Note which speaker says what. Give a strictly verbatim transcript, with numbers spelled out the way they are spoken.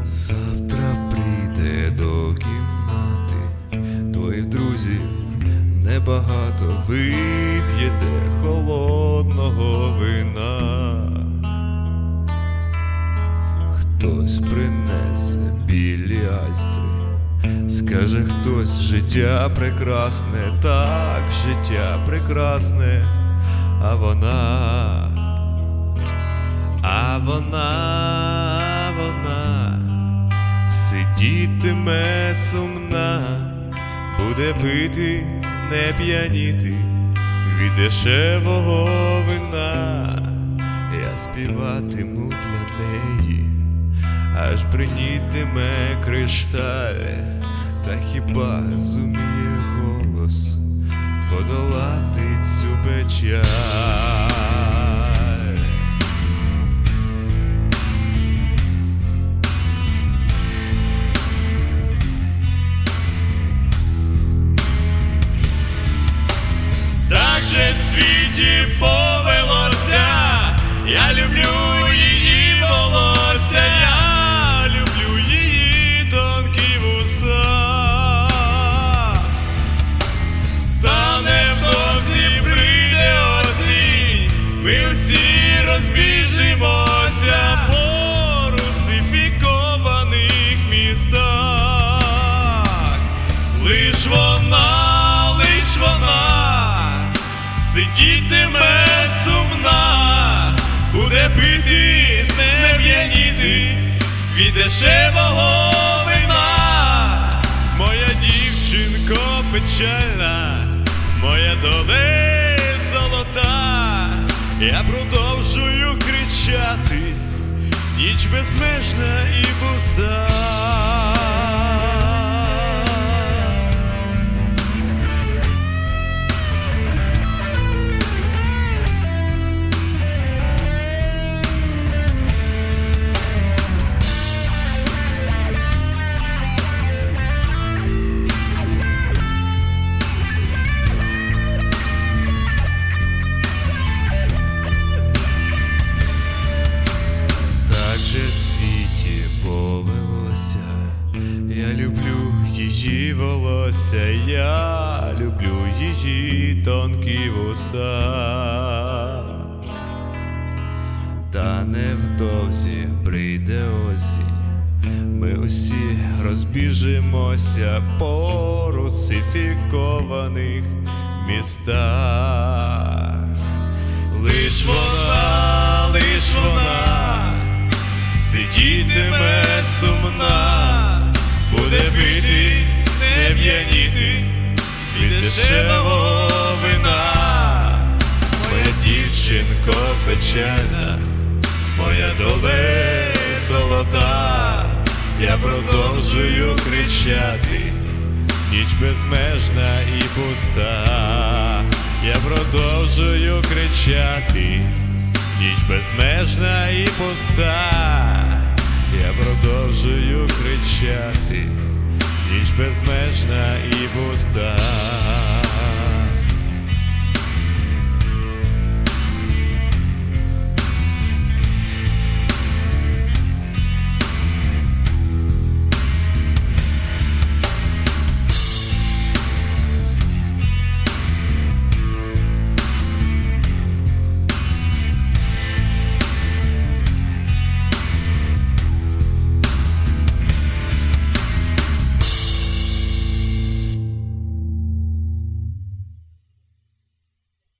Speaker 1: Завтра прийде до кімнати твоїх друзів небагато, вип'єте холодного вина. Хтось принесе білі айстри, скаже хтось: життя прекрасне, так, життя прекрасне. А вона, а вона, вона сидітиме сумна, буде пити, не п'яніти від дешевого вина. Я співатиму для неї, аж бринітиме кришталь. Та хіба зуміє голос подолати цю печаль? Так же в світі повелося, я люблю її волосся, я люблю її тонкі вуса. Та невдовзі прийде осінь, ми всі розбіжимося по русифікованих містах. Лиш вона, лиш вона сидітиме сумна, буде пити, не п'яніти від дешевого вина. Моя дівчинко печальна, моя доля золота. Я продовжую кричати, ніч безмежна і пуста. Світі повелося, я люблю її волосся, я люблю її тонкі вуста. Та невдовзі прийде осінь, ми усі розбіжимося по русифікованих містах. Лиш вона, лиш вона сидітиме сумна, буде пити, не п'яніти від дешевого вина. Моя дівчинко печальна, моя доля золота. Я продовжую кричати, ніч безмежна і пуста. Я продовжую кричати, ніч безмежна і пуста. Я продовжую кричати, ніч безмежна і пуста.